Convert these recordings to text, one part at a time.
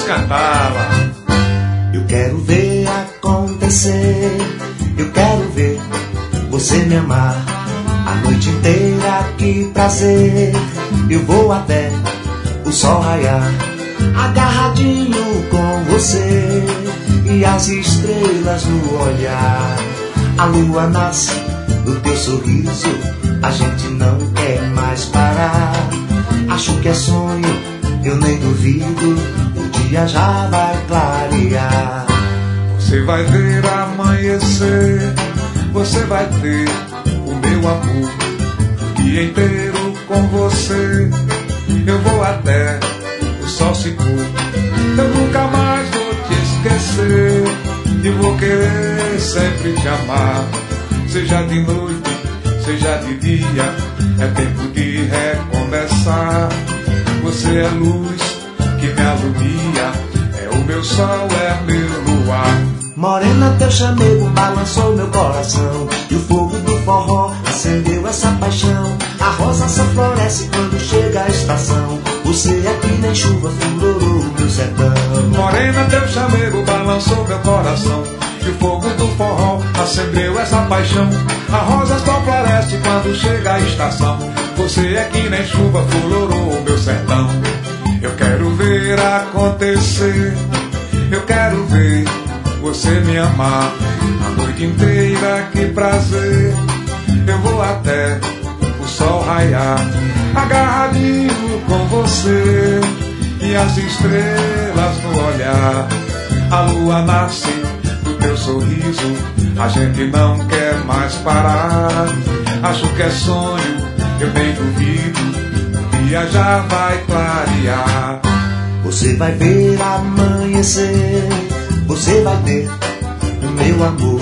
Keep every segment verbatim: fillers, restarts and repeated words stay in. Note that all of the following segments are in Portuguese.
cantá-la. Eu quero ver acontecer, eu quero ver você me amar a noite inteira, que prazer. Eu vou até o sol raiar, agarradinho com você, e as estrelas no olhar. A lua nasce do teu sorriso, a gente não quer mais parar. Acho que é sonho, eu nem duvido, o dia já vai clarear. Você vai ver amanhecer, você vai ter o meu amor o dia inteiro com você. Eu vou até o sol se pôr, eu nunca mais vou te esquecer, e vou querer sempre te amar. Seja de noite, seja de dia, é tempo de recomeçar. Você é luz que me alumia, é o meu sol, é meu luar. Morena, teu chamego balançou meu coração, e o fogo do forró acendeu essa paixão. A rosa só floresce quando chega a estação, você é que nem chuva furou meu sertão. Morena, teu chamego balançou meu coração, e o fogo do forró acendeu essa paixão. A rosa só floresce quando chega a estação, você é que nem chuva florou meu sertão. Eu quero ver acontecer, eu quero ver você me amar a noite inteira, que prazer. Eu vou até o sol raiar, agarradinho com você, e as estrelas no olhar. A lua nasce do teu sorriso, a gente não quer mais parar. Acho que é sonho, eu nem duvido, o dia já vai clarear. Você vai ver amanhecer, você vai ter o meu amor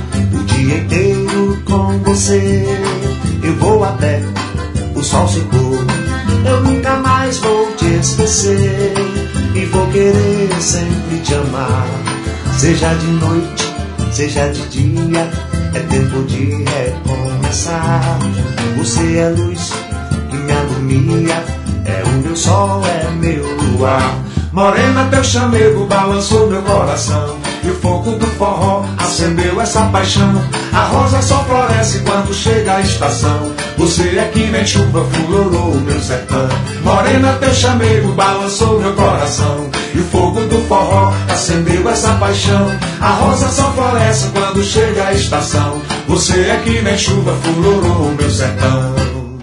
o dia inteiro com você. Eu vou até o sol se pôr, eu nunca mais vou te esquecer, e vou querer sempre te amar. Seja de noite, seja de dia, é tempo de recomeçar. Você é luz que me alumia, é o meu sol, é meu luar. Morena, teu chamego balançou meu coração, e o fogo do forró acendeu essa paixão. A rosa só floresce quando chega a estação, você é que nem chuva florou meu sertão. Morena, teu chamego balançou meu coração, e o fogo do forró acendeu essa paixão. A rosa só floresce quando chega a estação, você é que nem chuva florou meu sertão.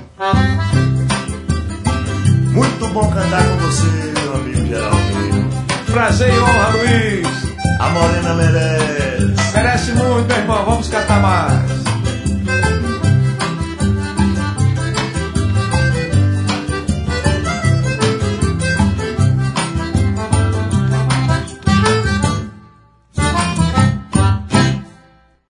Muito bom cantar com você, meu amigo Geraldinho. Prazer e honra, Luiz. A Morena merece. Merece muito, meu irmão. Vamos cantar mais.